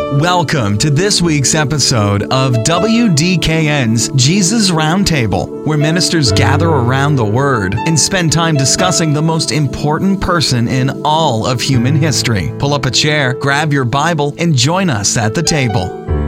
Welcome to this week's episode of WDKN's Jesus Roundtable, where ministers gather around the Word and spend time discussing the most important person in all of human history. Pull up a chair, grab your Bible, and join us at the table.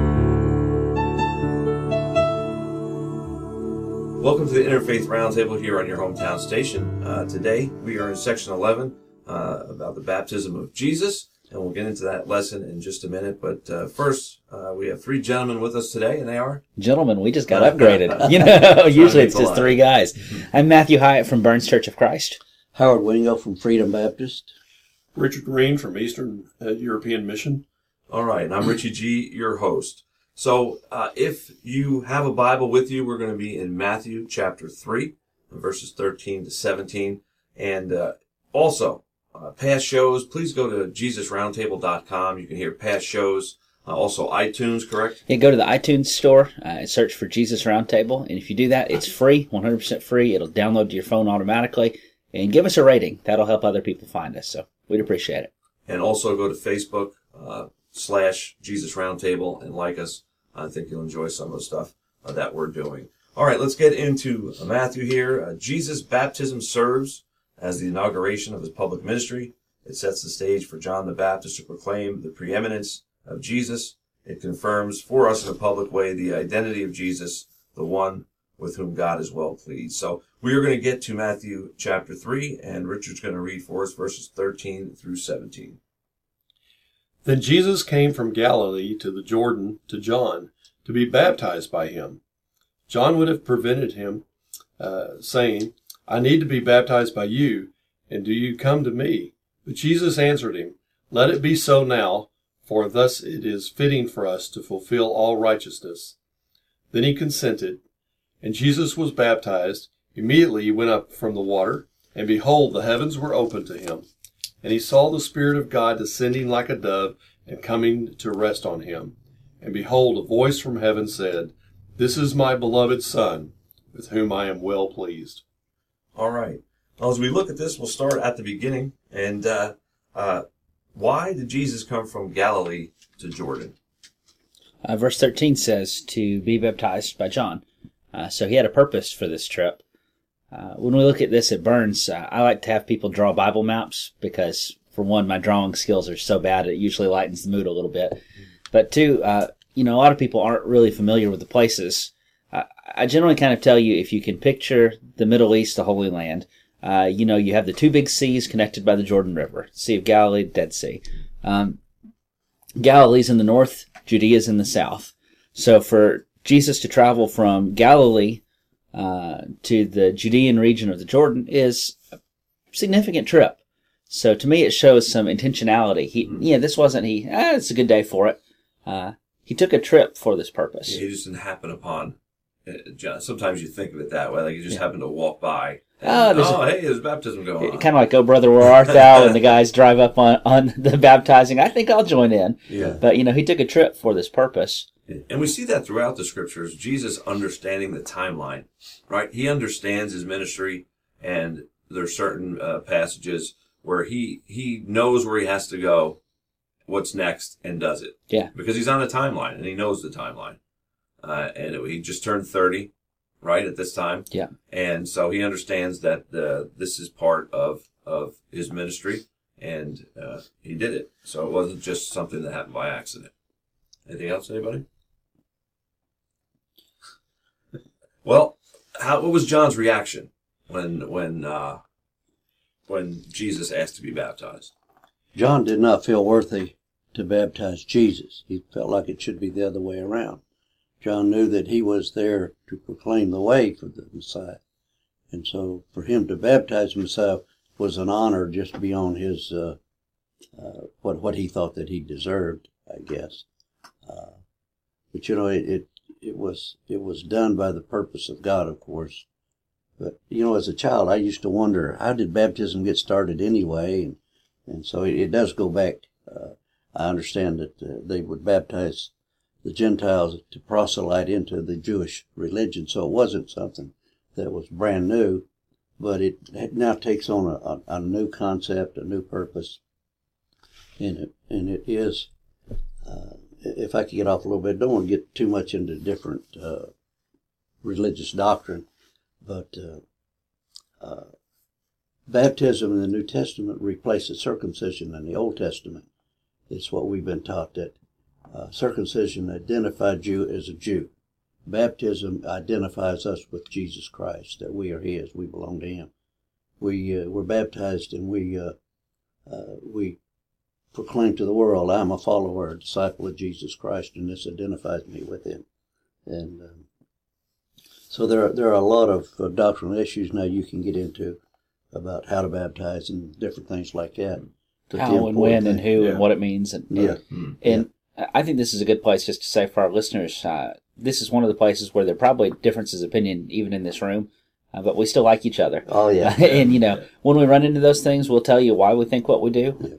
Welcome to the Interfaith Roundtable here on your hometown station. Today we are in section 11 about the baptism of Jesus. And we'll get into that lesson in just a minute. But first, we have three gentlemen with us today, and they are? Gentlemen, we just got upgraded. Usually it's just three guys. I'm Matthew Hyatt from Burns Church of Christ. Howard Wingo from Freedom Baptist. Richard Green from Eastern European Mission. All right, and I'm Richie G., your host. So if you have a Bible with you, we're going to be in Matthew chapter 3, verses 13 to 17. And also, past shows, please go to JesusRoundtable.com. You can hear past shows. Also iTunes, correct? Yeah, go to the iTunes store, search for Jesus Roundtable, and if you do that, it's free, 100% free. It'll download to your phone automatically, and give us a rating. That'll help other people find us, so we'd appreciate it. And also go to Facebook / Jesus Roundtable and like us. I think you'll enjoy some of the stuff that we're doing. All right, let's get into Matthew here. Jesus' baptism serves as the inauguration of his public ministry. It sets the stage for John the Baptist to proclaim the preeminence of Jesus. It confirms for us in a public way the identity of Jesus, the one with whom God is well pleased. So we are going to get to Matthew chapter 3, and Richard's going to read for us verses 13 through 17. Then Jesus came from Galilee to the Jordan to John to be baptized by him. John would have prevented him, saying, I need to be baptized by you, and do you come to me? But Jesus answered him, Let it be so now, for thus it is fitting for us to fulfill all righteousness. Then he consented, and Jesus was baptized. Immediately he went up from the water, and behold, the heavens were opened to him. And he saw the Spirit of God descending like a dove and coming to rest on him. And behold, a voice from heaven said, This is my beloved Son, with whom I am well pleased. All right. Well, as we look at this, we'll start at the beginning. And why did Jesus come from Galilee to Jordan? Verse 13 says to be baptized by John. So he had a purpose for this trip. When we look at this at Burns, I like to have people draw Bible maps because, for one, my drawing skills are so bad it usually lightens the mood a little bit. But two, a lot of people aren't really familiar with the places. I generally kind of tell you, if you can picture the Middle East, the Holy Land, you have the two big seas connected by the Jordan River, Sea of Galilee, Dead Sea. Galilee's in the north, Judea's in the south. So for Jesus to travel from Galilee to the Judean region of the Jordan is a significant trip. So to me, it shows some intentionality. It's a good day for it. He took a trip for this purpose. Yeah, he just didn't happen upon. Sometimes you think of it that way, like you just happened to walk by. And, hey, there's baptism going on. Kind of like, oh, brother, where art thou? And the guys drive up on the baptizing. I think I'll join in. Yeah. But, he took a trip for this purpose. And we see that throughout the scriptures, Jesus understanding the timeline, right? He understands his ministry, and there's certain passages where he knows where he has to go, what's next, and does it. Yeah. Because he's on the timeline, and he knows the timeline. And he just turned 30, right, at this time. Yeah. And so he understands that this is part of his ministry, and he did it. So it wasn't just something that happened by accident. Anything else, anybody? Well, what was John's reaction when Jesus asked to be baptized? John did not feel worthy to baptize Jesus. He felt like it should be the other way around. John knew that he was there to proclaim the way for the Messiah. And so for him to baptize himself was an honor just beyond his, what he thought that he deserved, I guess. But it was done by the purpose of God, of course. But, as a child, I used to wonder, how did baptism get started anyway? And so it does go back. I understand that they would baptize the Gentiles to proselyte into the Jewish religion. So it wasn't something that was brand new, but it now takes on a new concept, a new purpose. And it is if I could get off a little bit, don't want to get too much into different religious doctrine, but baptism in the New Testament replaces circumcision in the Old Testament. It's what we've been taught, that circumcision identified you as a Jew. Baptism identifies us with Jesus Christ, that we are His, we belong to Him. We're baptized and we proclaim to the world, I'm a follower, a disciple of Jesus Christ, and this identifies me with Him. And so there are a lot of doctrinal issues now you can get into about how to baptize and different things like that. How and when and who and what it means. And I think this is a good place just to say for our listeners, this is one of the places where there are probably differences of opinion even in this room, but we still like each other. Oh, yeah. And, when we run into those things, we'll tell you why we think what we do.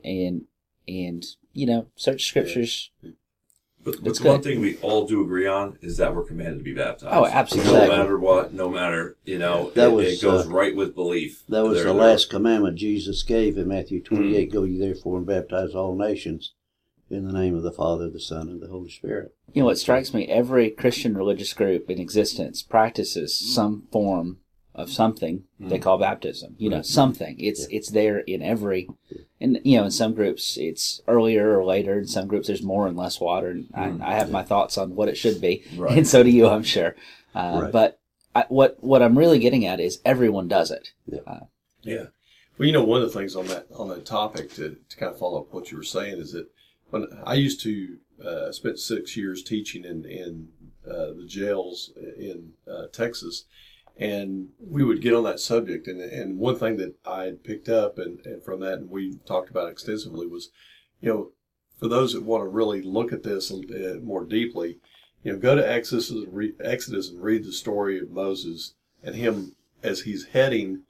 And search scriptures. But the one thing we all do agree on is that we're commanded to be baptized. Oh, absolutely. No matter what, no matter, it goes right with belief. That was the last commandment Jesus gave in Matthew 28. Go ye therefore and baptize all nations in the name of the Father, the Son, and the Holy Spirit. What strikes me, every Christian religious group in existence practices some form of something they call baptism. Something. It's there in every, and in some groups it's earlier or later. In some groups there's more and less water. And I have my thoughts on what it should be, and so do you, I'm sure. But what I'm really getting at is everyone does it. Yeah. Well, one of the things on that topic to kind of follow up what you were saying is that when I used to spent 6 years teaching in the jails in Texas. And we would get on that subject, and one thing that I had picked up and from that, and we talked about extensively, was, for those that want to really look at this more deeply, go to Exodus and read the story of Moses and him as he's heading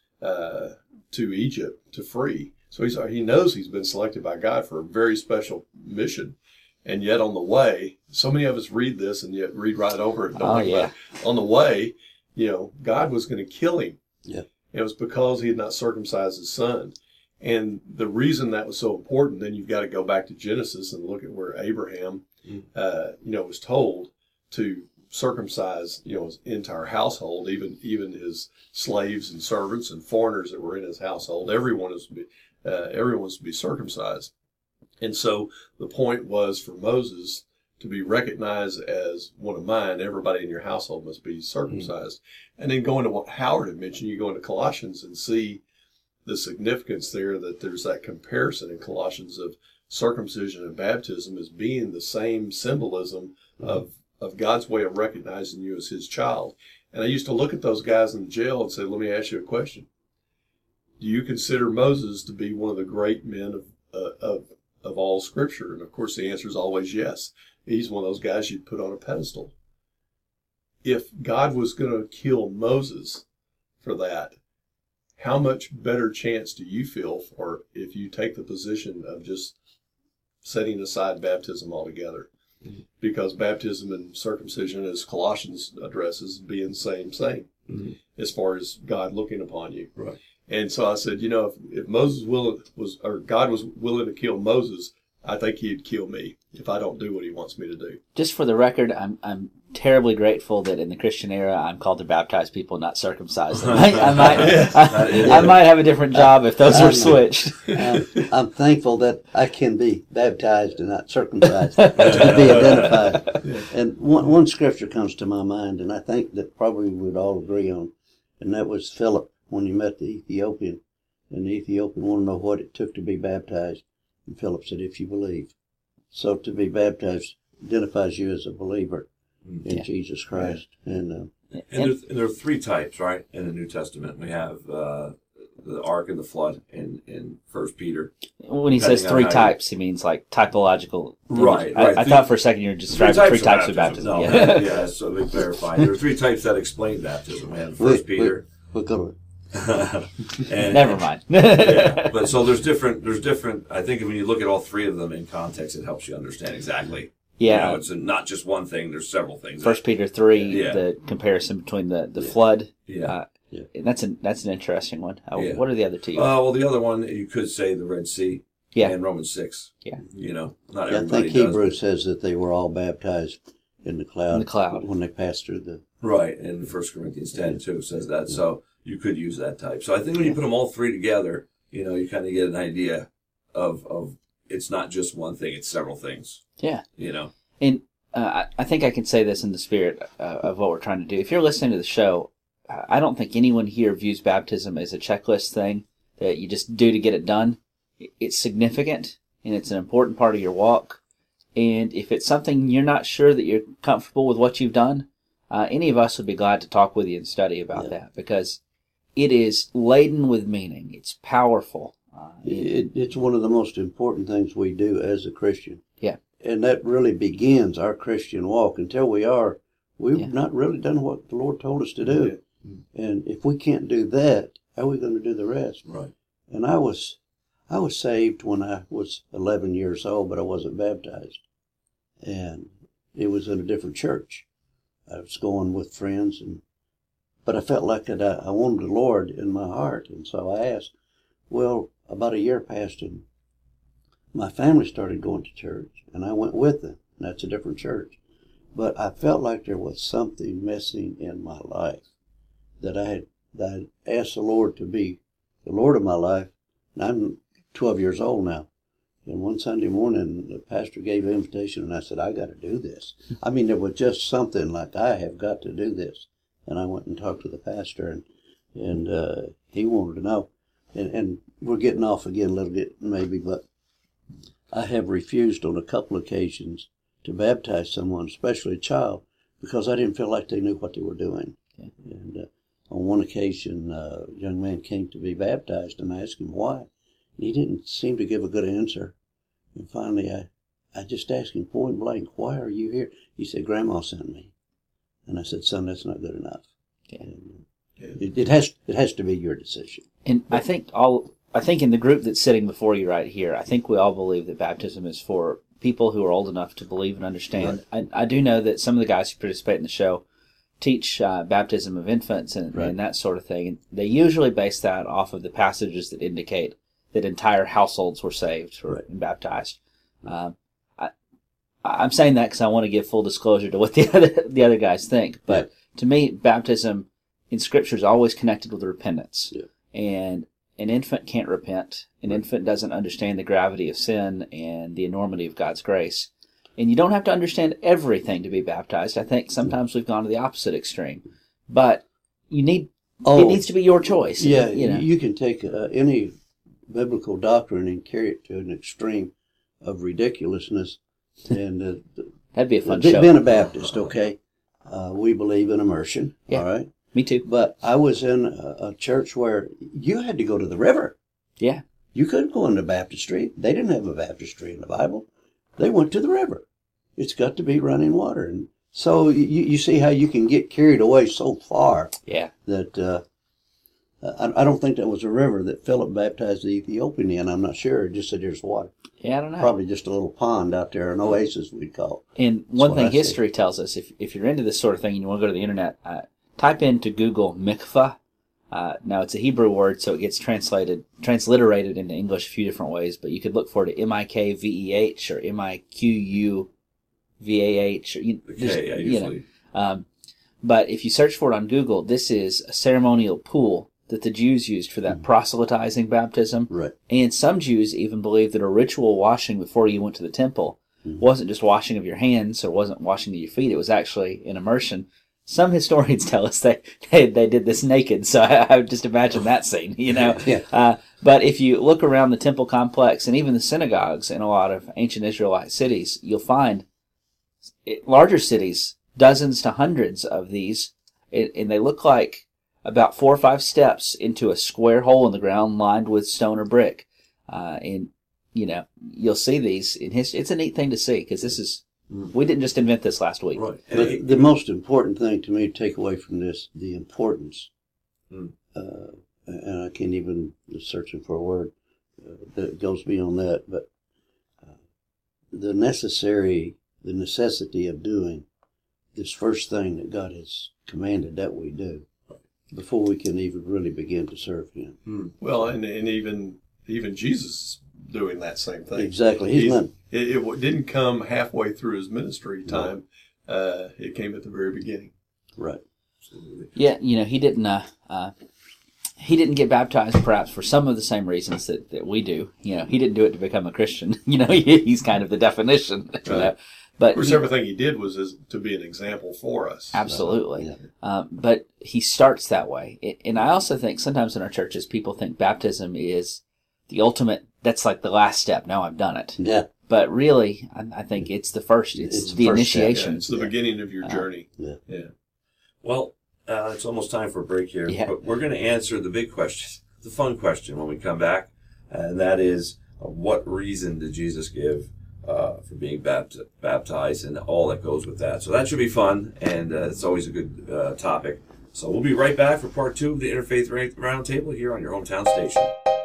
to Egypt to free. So he knows he's been selected by God for a very special mission. And yet on the way, so many of us read this and yet read right over it. On the way, God was going to kill him. Yeah. It was because he had not circumcised his son. And the reason that was so important, then you've got to go back to Genesis and look at where Abraham, was told to circumcise, his entire household, even his slaves and servants and foreigners that were in his household. Everyone was to be circumcised. And so the point was for Moses to be recognized as one of mine, everybody in your household must be circumcised. And then going to what Howard had mentioned, you go into Colossians and see the significance there, that there's that comparison in Colossians of circumcision and baptism as being the same symbolism of God's way of recognizing you as His child. And I used to look at those guys in the jail and say, let me ask you a question. Do you consider Moses to be one of the great men of all Scripture? And of course the answer is always yes. He's one of those guys you'd put on a pedestal. If God was going to kill Moses for that, how much better chance do you feel for if you take the position of just setting aside baptism altogether? Because baptism and circumcision, as Colossians addresses, being the same thing as far as God looking upon you. Right. And so I said, if God was willing to kill Moses, I think He'd kill me if I don't do what He wants me to do. Just for the record, I'm terribly grateful that in the Christian era I'm called to baptize people, not circumcise them. I might have a different job if those were switched. I'm thankful that I can be baptized and not circumcised to be identified. Yeah. And one scripture comes to my mind, and I think that probably we would all agree on, and that was Philip when he met the Ethiopian, and the Ethiopian wanted to know what it took to be baptized. And Philip said, if you believe. So to be baptized identifies you as a believer in Jesus Christ. And there are three types, right, in the New Testament. We have the ark and the flood in 1 Peter. When he says three types, he means like typological. Right. I thought for a second you were describing three types of baptism. No, yeah, so let me clarify. There are three types that explain baptism. We have 1 Peter. We're going to. Never mind. But so there's different. I think when you look at all three of them in context, it helps you understand exactly. Yeah, it's not just one thing. There's several things. 1 Peter 3, the comparison between the flood. That's an interesting one. What are the other two? Well, the other one you could say the Red Sea. Yeah. and Romans 6. Yeah. You know, not Yeah, I everybody think does. Hebrews says that they were all baptized in the cloud. In the cloud. When they passed through the. Right, and 1 Corinthians 10 too says that. So you could use that type. So I think when you put them all three together, you know, you kind of get an idea of it's not just one thing; it's several things. Yeah. You know. And I think I can say this in the spirit of what we're trying to do. If you're listening to the show, I don't think anyone here views baptism as a checklist thing that you just do to get it done. It's significant, and it's an important part of your walk. And if it's something you're not sure that you're comfortable with what you've done, any of us would be glad to talk with you and study about that, because it is laden with meaning. It's powerful. It's one of the most important things we do as a Christian. Yeah. And that really begins our Christian walk. Until we've not really done what the Lord told us to do. Yeah. And if we can't do that, how are we going to do the rest? Right. And I was saved when I was 11 years old, but I wasn't baptized. And it was in a different church. I was going with friends, but I felt like I wanted the Lord in my heart. And so I asked. Well, about a year passed, and my family started going to church, and I went with them. And that's a different church. But I felt like there was something missing in my life, that I had asked the Lord to be the Lord of my life. And I'm 12 years old now. And one Sunday morning, the pastor gave an invitation, and I said, I got to do this. I mean, there was just something like, I have got to do this. And I went and talked to the pastor, and he wanted to know. And we're getting off again a little bit, maybe, but I have refused on a couple occasions to baptize someone, especially a child, because I didn't feel like they knew what they were doing. Okay. And on one occasion, a young man came to be baptized, and I asked him why. He didn't seem to give a good answer. And finally, I just asked him point blank, why are you here? He said, Grandma sent me. And I said, son, that's not good enough. Okay. And it has to be your decision. And I think in the group that's sitting before you right here, I think we all believe that baptism is for people who are old enough to believe and understand. Right. I do know that some of the guys who participate in the show teach baptism of infants and that sort of thing. And they usually base that off of the passages that indicate that entire households were saved and baptized. I'm saying that because I want to give full disclosure to what the other guys think. But to me, baptism in Scripture is always connected with repentance. Yeah. And an infant can't repent. An infant doesn't understand the gravity of sin and the enormity of God's grace. And you don't have to understand everything to be baptized. I think sometimes we've gone to the opposite extreme. But it needs to be your choice. Yeah, you can take any biblical doctrine and carry it to an extreme of ridiculousness. And that'd be a fun show. Being a Baptist, okay, we believe in immersion. Yeah, all right. Me too. But I was in a church where you had to go to the river. Yeah. You couldn't go into baptistry. They didn't have a baptistry in the Bible. They went to the river. It's got to be running water. And so you see how you can get carried away so far. Yeah. That I don't think that was a river that Philip baptized the Ethiopian in. I'm not sure. It just said there's water. Yeah, I don't know. Probably just a little pond out there, an oasis we'd call it. And one thing history tells us, if you're into this sort of thing and you want to go to the internet, type into Google mikvah. Now it's a Hebrew word, so it gets transliterated into English a few different ways, but you could look for it M-I-K-V-E-H or M-I-Q-U-V-A-H. Usually. But if you search for it on Google, this is a ceremonial pool that the Jews used for that proselytizing baptism. Right. And some Jews even believed that a ritual washing before you went to the temple wasn't just washing of your hands or wasn't washing of your feet. It was actually an immersion. Some historians tell us they did this naked, so I would just imagine that scene, Yeah. But if you look around the temple complex and even the synagogues in a lot of ancient Israelite cities, you'll find larger cities, dozens to hundreds of these, and they look like about 4 or 5 steps into a square hole in the ground lined with stone or brick. And, you'll see these in history. It's a neat thing to see because we didn't just invent this last week. Right. But the most important thing to me to take away from this, the importance, and I can't even searching for a word that goes beyond that, but the necessity of doing this first thing that God has commanded that we do before we can even really begin to serve Him. Well, and even Jesus doing that same thing. Exactly. It didn't come halfway through his ministry time. It came at the very beginning. Right. Yeah, he didn't get baptized perhaps for some of the same reasons that we do. He didn't do it to become a Christian. He's kind of the definition. Right. But of course, everything he did was to be an example for us. Absolutely. But he starts that way. And I also think sometimes in our churches, people think baptism is the ultimate, that's like the last step. Now I've done it. Yeah. But really, I think it's the first. It's the first initiation. Yeah, it's the beginning of your journey. Yeah. Well, it's almost time for a break here. Yeah. But we're going to answer the big question, the fun question when we come back. And that is, what reason did Jesus give for being baptized and all that goes with that? So that should be fun, and it's always a good topic. So we'll be right back for part 2 of the Interfaith Roundtable here on your hometown station.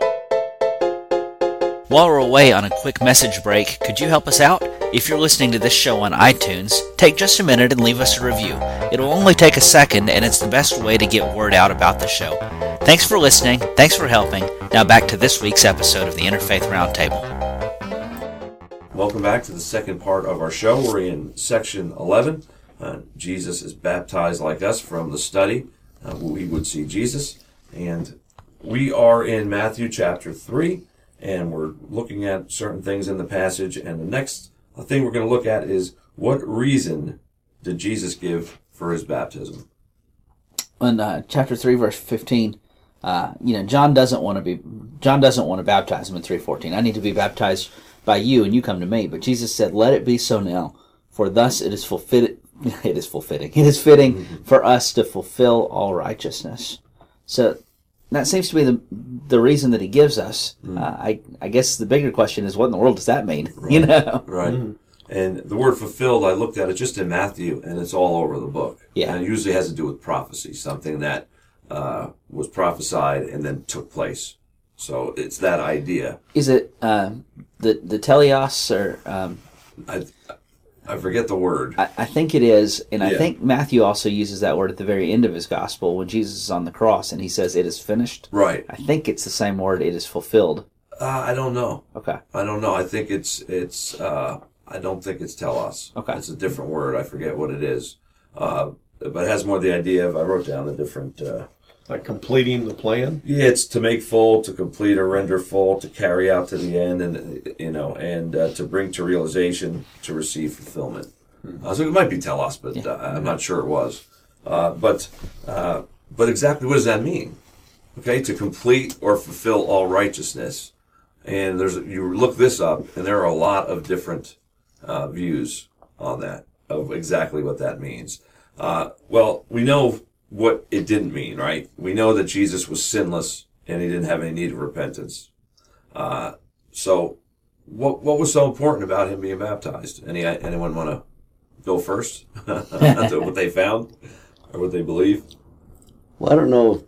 While we're away on a quick message break, could you help us out? If you're listening to this show on iTunes, take just a minute and leave us a review. It'll only take a second, and it's the best way to get word out about the show. Thanks for listening. Thanks for helping. Now back to this week's episode of the Interfaith Roundtable. Welcome back to the second part of our show. We're in section 11. Jesus is baptized like us from the study. We would see Jesus. And we are in Matthew chapter 3. And we're looking at certain things in the passage. And the next thing we're going to look at is, what reason did Jesus give for his baptism? In chapter 3, verse 15, John doesn't want to baptize him in 3:14. I need to be baptized by you, and you come to me. But Jesus said, "Let it be so now, for thus it is fitting for us to fulfill all righteousness." So that seems to be the reason that he gives us. I guess the bigger question is, what in the world does that mean? Right. Right. Mm-hmm. And the word fulfilled, I looked at it just in Matthew, and it's all over the book. Yeah. And it usually has to do with prophecy, something that was prophesied and then took place. So it's that idea. Is it the teleos or? I forget the word. I think it is, and I Yeah. think Matthew also uses that word at the very end of his gospel when Jesus is on the cross and he says, "It is finished." Right. I think it's the same word, "It is fulfilled." I don't know. Okay. I don't know. I think it's I don't think it's telos. Okay. It's a different word. I forget what it is. But it has more the idea of, I wrote down the different, Like completing the plan. yeah, it's to make full, to complete or render full, to carry out to the end, and, to bring to realization, to receive fulfillment. So it might be telos, but I'm not sure it was. But exactly what does that mean? Okay, to complete or fulfill all righteousness. And you look this up, and there are a lot of different views on that, of exactly what that means. Well, we know what it didn't mean, right? We know that Jesus was sinless, and he didn't have any need of repentance. So what was so important about him being baptized? Anyone want to go first? To what they found or what they believe? Well, I don't know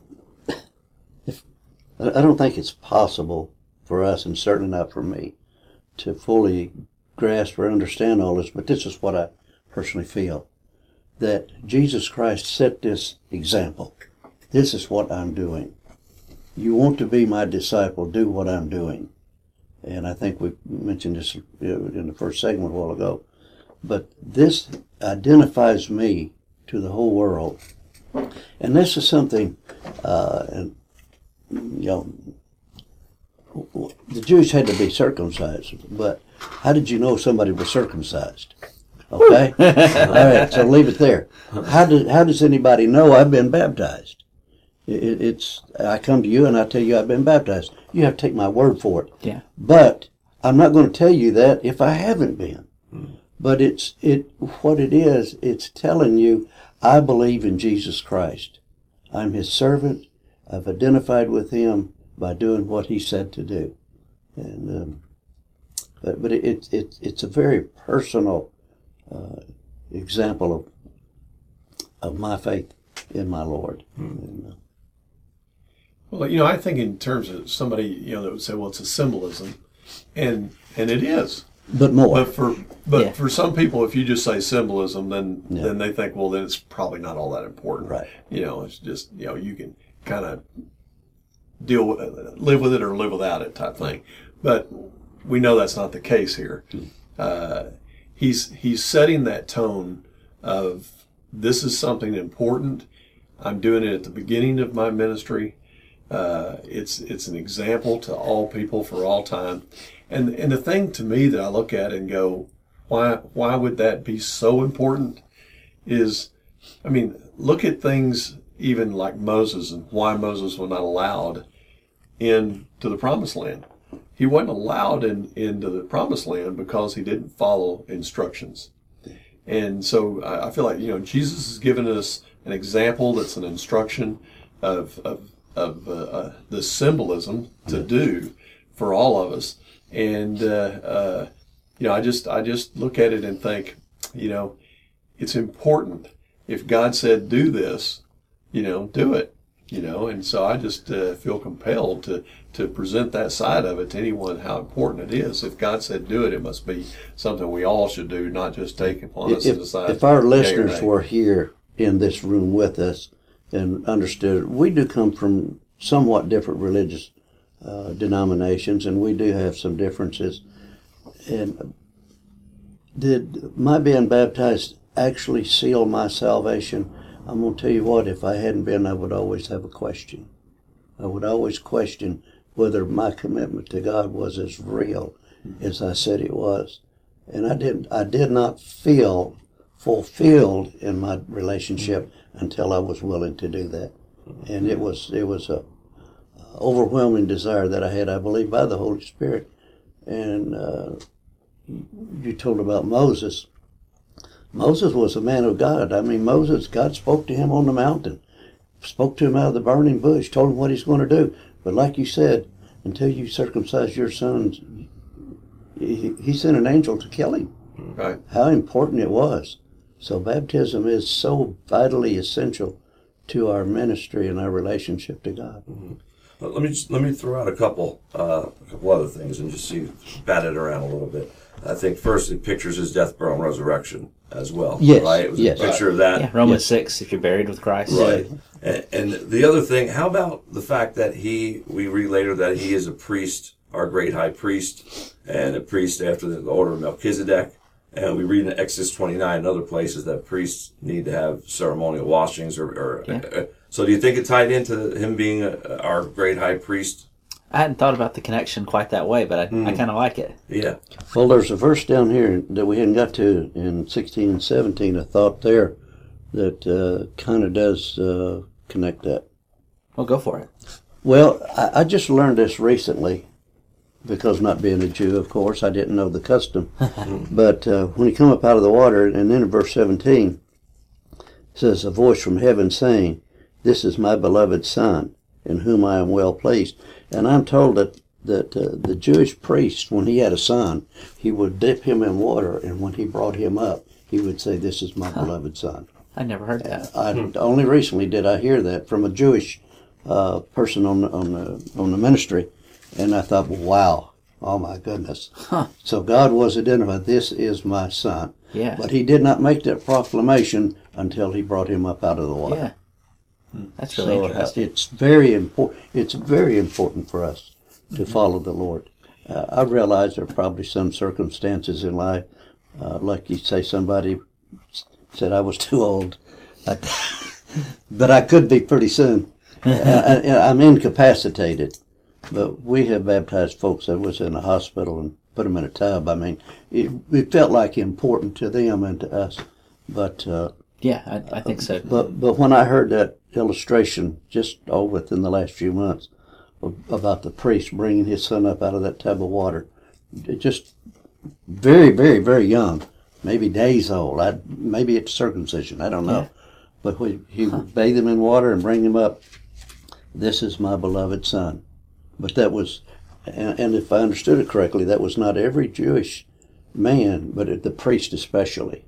I don't think it's possible for us, and certainly not for me, to fully grasp or understand all this, but this is what I personally feel. That Jesus Christ set this example. This is what I'm doing. You want to be my disciple, do what I'm doing. And I think we mentioned this in the first segment a while ago. But this identifies me to the whole world. And this is something, the Jews had to be circumcised, but how did you know somebody was circumcised? Okay? All right, so leave it there. How does anybody know I've been baptized? I come to you and I tell you I've been baptized. You have to take my word for it. Yeah. But I'm not going to tell you that if I haven't been. But what it is, it's telling you, I believe in Jesus Christ. I'm his servant. I've identified with him by doing what he said to do. And but it's a very personal example of my faith in my Lord. And, well, I think in terms of somebody, that would say, well, it's a symbolism, and it is. But more. But for some people, if you just say symbolism, then they think, well, then it's probably not all that important. Right. It's just, you can kind of live with it or live without it type thing. But we know that's not the case here. He's setting that tone of, this is something important. I'm doing it at the beginning of my ministry. It's an example to all people for all time. And the thing to me that I look at and go, why would that be so important is, I mean, look at things even like Moses and why Moses was not allowed into the promised land. He wasn't allowed into the promised land because he didn't follow instructions. And so I feel like, Jesus has given us an example that's an instruction of the symbolism to do for all of us. And, I just look at it and think, it's important. If God said do this, do it, and so I just feel compelled to present that side of it to anyone, how important it is. If God said do it, it must be something we all should do, not just take upon us to decide. If our listeners were here in this room with us and understood, we do come from somewhat different religious denominations, and we do have some differences. And did my being baptized actually seal my salvation? I'm going to tell you what, if I hadn't been, I would always have a question. I would always question whether my commitment to God was as real as I said it was. And I did not feel fulfilled in my relationship until I was willing to do that. And it was a overwhelming desire that I had, I believe, by the Holy Spirit. And you told about Moses. Moses was a man of God. I mean, God spoke to him on the mountain, spoke to him out of the burning bush, told him what he's going to do. But like you said, until you circumcise your sons, he sent an angel to kill him. Right. How important it was. So baptism is so vitally essential to our ministry and our relationship to God. Mm-hmm. Let me throw out a couple other things and just bat it around a little bit. I think first it pictures his death, burial, and resurrection as well. Yes, right? It was yes. a picture of that. Yeah, Romans 6, if you're buried with Christ. Right. And the other thing, how about the fact that we read later that he is a priest, our great high priest, and a priest after the order of Melchizedek. And we read in Exodus 29 and other places that priests need to have ceremonial washings. So do you think it tied into him being our great high priest? I hadn't thought about the connection quite that way, but I kind of like it. Yeah. Well, there's a verse down here that we hadn't got to in 16 and 17, a thought there that kind of does connect that. Well, go for it. Well, I just learned this recently, because not being a Jew, of course, I didn't know the custom. But when he come up out of the water, and then in verse 17, it says, a voice from heaven saying, "This is my beloved Son, in whom I am well pleased." And I'm told that the Jewish priest, when he had a son, he would dip him in water, and when he brought him up, he would say, "This is my beloved Son." I never heard that. Only recently did I hear that from a Jewish person on the ministry, and I thought, wow, oh my goodness. Huh. So God was identified, "This is my Son." Yeah. But he did not make that proclamation until he brought him up out of the water. Yeah. That's really interesting. It's very important. It's very important for us to follow the Lord. I realize there are probably some circumstances in life, like you say, somebody said I was too old, but I could be pretty soon. I'm incapacitated, but we have baptized folks that was in a hospital and put them in a tub. I mean, it felt like important to them and to us, but. Yeah, I think so. But when I heard that illustration just within the last few months about the priest bringing his son up out of that tub of water, just very, very, very young, maybe days old, maybe it's circumcision, I don't know. Yeah. But he would bathe him in water and bring him up. "This is my beloved Son." But that was, and if I understood it correctly, that was not every Jewish man, but the priest especially.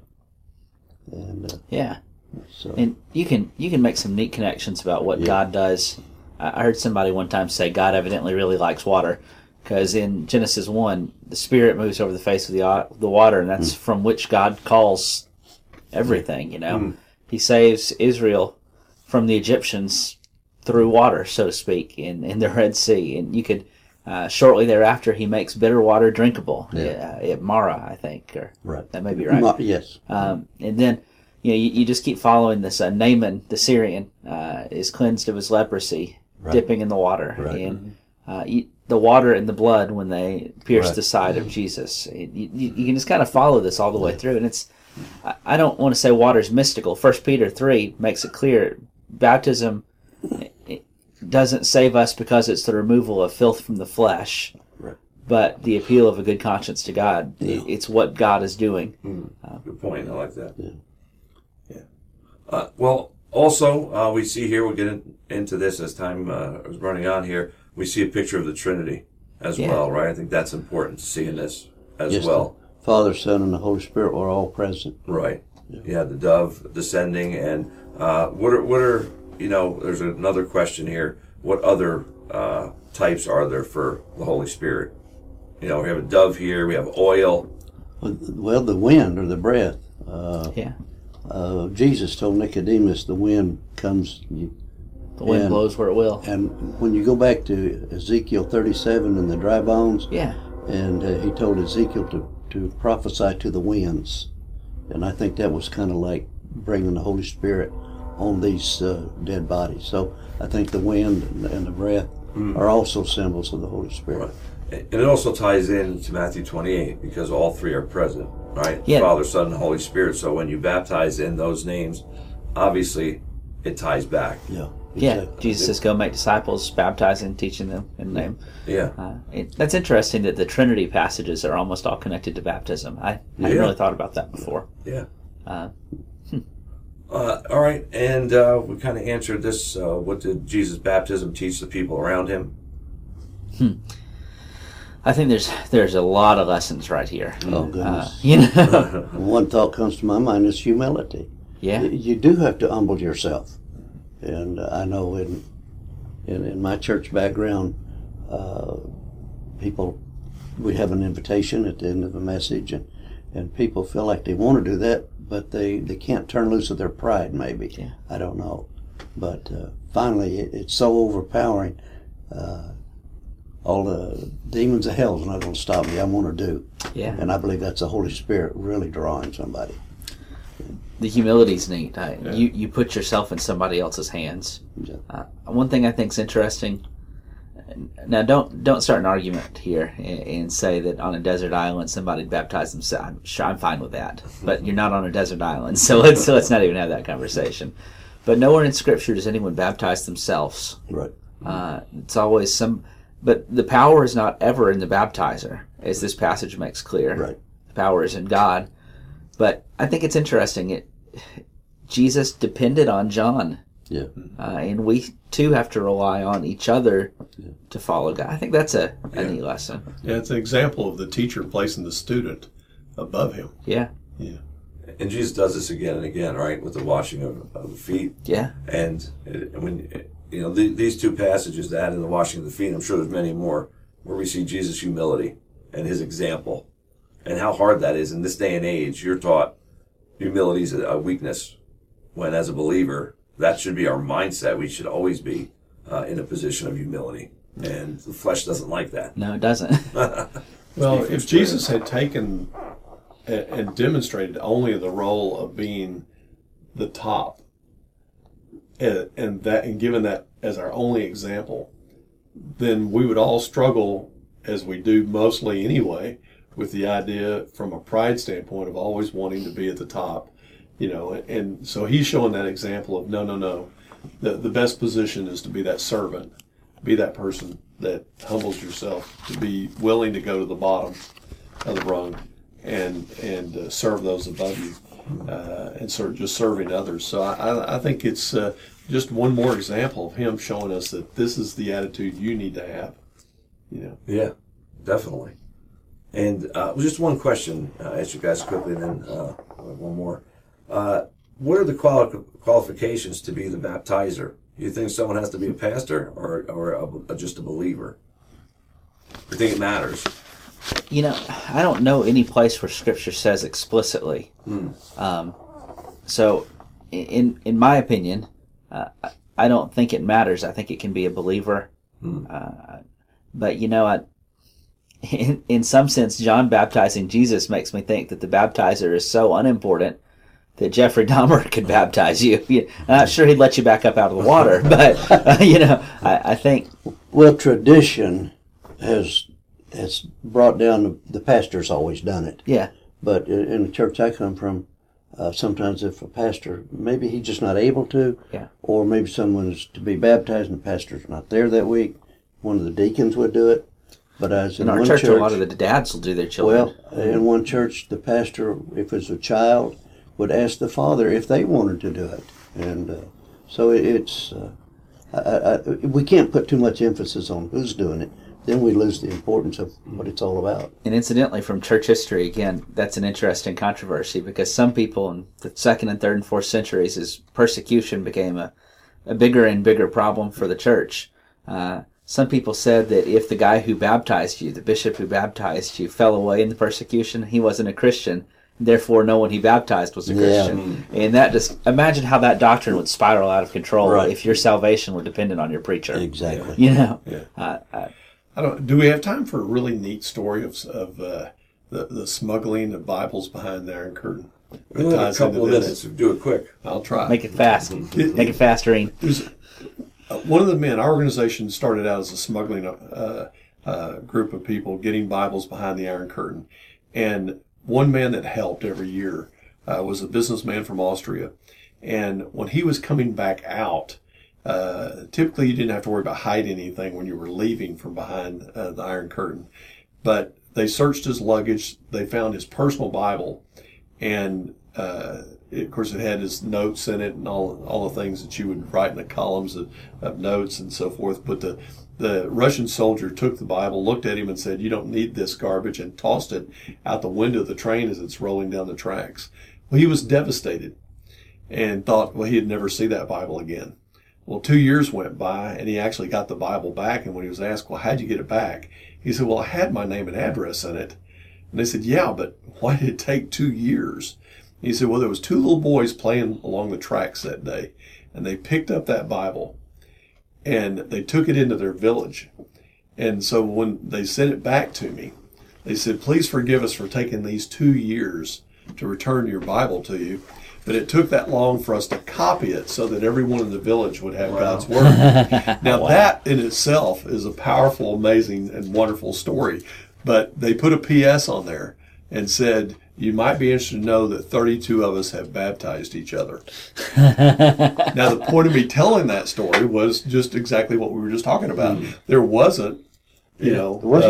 And yeah, so. And you can make some neat connections about what God does. I heard somebody one time say God evidently really likes water, because in Genesis 1, the Spirit moves over the face of the water, and that's from which God calls everything. He saves Israel from the Egyptians through water, so to speak, in the Red Sea. And you could Shortly thereafter, he makes bitter water drinkable Yeah. at Mara, I think, or Right. that may be right. Yes. And then, you just keep following this. Naaman, the Syrian, is cleansed of his leprosy, Right. dipping in the water. Right. And the water and the blood when they pierced Right. the side of Jesus. You can just kind of follow this all the way through. And I don't want to say water's mystical. 1 Peter 3 makes it clear baptism doesn't save us because it's the removal of filth from the flesh, Right. but the appeal of a good conscience to God. Yeah. It's what God is doing. Good point. I like that. Yeah. Well, also, we see here, we'll get into this as time is running on here, we see a picture of the Trinity as Yeah. well, right? I think that's important to see in this as Yes, well. the Father, Son, and the Holy Spirit were all present. Right. Yeah, the dove descending. And what are there's another question here. What other types are there for the Holy Spirit? We have a dove here, we have oil. Well, the wind or the breath. Yeah. Jesus told Nicodemus, the wind comes. The wind blows where it will. And when you go back to Ezekiel 37 and the dry bones, Yeah. and he told Ezekiel to prophesy to the winds. And I think that was kind of like bringing the Holy Spirit on these dead bodies. So I think the wind and the breath are also symbols of the Holy Spirit. Right. And it also ties in to Matthew 28 because all three are present, right? Yeah. Father, Son, and Holy Spirit. So when you baptize in those names, obviously it ties back. Yeah. Yeah, Exactly. Jesus says, "Go make disciples, baptizing, teaching them in the name." Yeah. That's interesting that the Trinity passages are almost all connected to baptism. I hadn't really thought about that before. Yeah. All right, and we kind of answered this. What did Jesus' baptism teach the people around him? I think there's a lot of lessons right here. Oh, goodness. One thought comes to my mind is humility. Yeah. You do have to humble yourself. And I know in my church background, people, we have an invitation at the end of a message, and people feel like they want to do that, but they can't turn loose of their pride, maybe. Yeah. I don't know. But finally, it's so overpowering. All the demons of hell is not going to stop me. I want to do. Yeah. And I believe that's the Holy Spirit really drawing somebody. The humility's neat. You put yourself in somebody else's hands. Yeah. One thing I think's interesting. Now, don't start an argument here and say that on a desert island somebody baptized themselves. Sure, I'm fine with that, but you're not on a desert island, so let's not even have that conversation. But nowhere in Scripture does anyone baptize themselves. Right. It's always but the power is not ever in the baptizer, as this passage makes clear. Right. The power is in God. But I think it's interesting. Jesus depended on John. Yeah. And we too have to rely on each other to follow God. I think that's a neat lesson. Yeah, it's an example of the teacher placing the student above him. Yeah. Yeah. And Jesus does this again and again, right, with the washing of the feet. Yeah. And when these two passages, that and the washing of the feet, I'm sure there's many more where we see Jesus' humility and his example, and how hard that is in this day and age. You're taught humility is a weakness, when as a believer, that should be our mindset. We should always be in a position of humility, and the flesh doesn't like that. No, it doesn't. Well, if Jesus had taken and demonstrated only the role of being the top, and given that as our only example, then we would all struggle, as we do mostly anyway, with the idea from a pride standpoint of always wanting to be at the top, and so he's showing that example of no. The best position is to be that servant, be that person that humbles yourself, to be willing to go to the bottom of the rung and serve those above you, and sort of just serving others. So I think it's just one more example of him showing us that this is the attitude you need to have. Yeah, definitely. And just one question, ask you guys quickly, and then one more. What are the qualifications to be the baptizer? Do you think someone has to be a pastor or just a believer? I think it matters. I don't know any place where Scripture says explicitly. So, in my opinion, I don't think it matters. I think it can be a believer. But in some sense, John baptizing Jesus makes me think that the baptizer is so unimportant that Jeffrey Dahmer could baptize you. I'm not sure he'd let you back up out of the water, but I think. Well, tradition has brought down the pastor's always done it. Yeah. But in the church I come from, sometimes if a pastor, maybe he's just not able to, yeah, or maybe someone is to be baptized and the pastor's not there that week, one of the deacons would do it. But as in our church, a lot of the dads will do their children. Well, in one church, the pastor, if it's a child, would ask the father if they wanted to do it. And so it's, we can't put too much emphasis on who's doing it. Then we lose the importance of what it's all about. And incidentally, from church history, again, that's an interesting controversy, because some people in the 2nd and 3rd and 4th centuries, as persecution became a bigger and bigger problem for the church, some people said that if the guy who baptized you, the bishop who baptized you, fell away in the persecution, he wasn't a Christian. Therefore, no one he baptized was a Christian. Yeah. And that just, imagine how that doctrine would spiral out of control if your salvation were dependent on your preacher. Exactly. Yeah. Do we have time for a really neat story of the smuggling of Bibles behind the Iron Curtain? We only have a couple of minutes. Do it quick. I'll try. Make it fast. Make it fast, Reen. One of the men, our organization started out as a smuggling group of people getting Bibles behind the Iron Curtain. And one man that helped every year was a businessman from Austria. And when he was coming back out, typically you didn't have to worry about hiding anything when you were leaving from behind the Iron Curtain. But they searched his luggage. They found his personal Bible. And of course, it had his notes in it and all the things that you would write in the columns of notes and so forth. But the Russian soldier took the Bible, looked at him and said, "You don't need this garbage," and tossed it out the window of the train as it's rolling down the tracks. Well, he was devastated and thought, well, he'd never see that Bible again. Well, 2 years went by, and he actually got the Bible back. And when he was asked, well, how'd you get it back? He said, well, I had my name and address in it. And they said, yeah, but why did it take 2 years? And he said, well, there was 2 little boys playing along the tracks that day, and they picked up that Bible, and they took it into their village. And so when they sent it back to me, they said, please forgive us for taking these 2 years to return your Bible to you. But it took that long for us to copy it so that everyone in the village would have God's Word. Now, that in itself is a powerful, amazing, and wonderful story. But they put a P.S. on there and said, you might be interested to know that 32 of us have baptized each other. Now, the point of me telling that story was just exactly what we were just talking about. There wasn't, there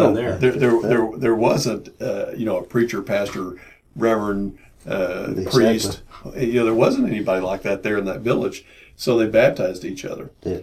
wasn't, a preacher, pastor, reverend, priest. There wasn't anybody like that there in that village, so they baptized each other. Yeah.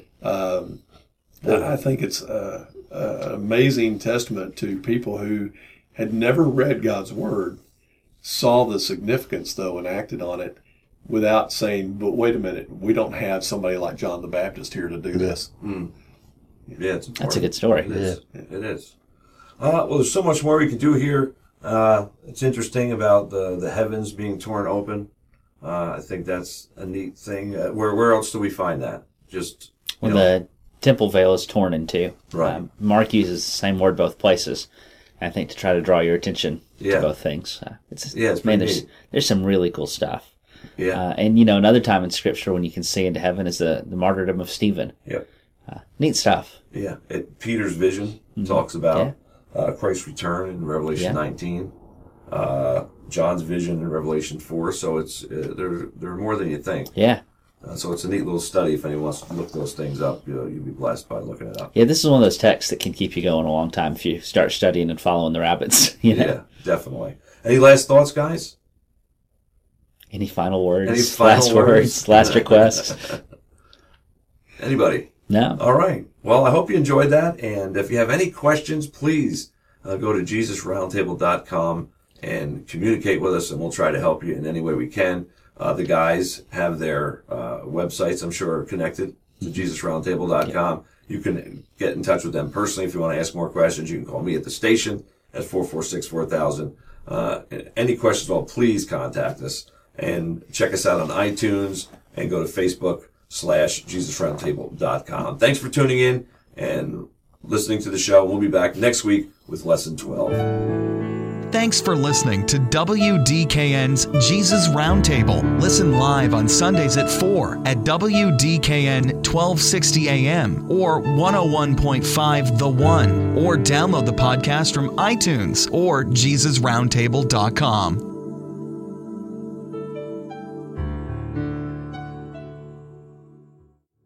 I think it's an amazing testament to people who had never read God's Word, saw the significance, though, and acted on it without saying, but wait a minute, we don't have somebody like John the Baptist here to do this. Mm. Yeah, it's important. That's a good story. It is. Yeah. It is. Well, there's so much more we can do here. It's interesting about the heavens being torn open. I think that's a neat thing. Where else do we find that? Just when the temple veil is torn in two. Right. Mark uses the same word both places, I think, to try to draw your attention to both things. It's there's some really cool stuff. Yeah. And another time in Scripture when you can see into heaven is the martyrdom of Stephen. Yep. Neat stuff. Yeah. Peter's vision talks about Christ's return in Revelation 19. John's vision in Revelation 4. So it's there are more than you think. Yeah. So it's a neat little study. If anyone wants to look those things up, you'll be blessed by looking it up. Yeah, this is one of those texts that can keep you going a long time if you start studying and following the rabbits. Yeah, definitely. Any last thoughts, guys? Any final words? Last words? Last requests? Anybody? No. All right. Well, I hope you enjoyed that. And if you have any questions, please go to JesusRoundtable.com and communicate with us, and we'll try to help you in any way we can. The guys have their websites, I'm sure, connected to JesusRoundtable.com. Yeah. You can get in touch with them personally if you want to ask more questions. You can call me at the station at 446-4000. Any questions at all, please contact us. And check us out on iTunes and go to Facebook/JesusRoundtable.com. Thanks for tuning in, and listening to the show. We'll be back next week with Lesson 12. Thanks for listening to WDKN's Jesus Roundtable. Listen live on Sundays at 4 at WDKN 1260 AM or 101.5 The One, or download the podcast from iTunes or JesusRoundtable.com.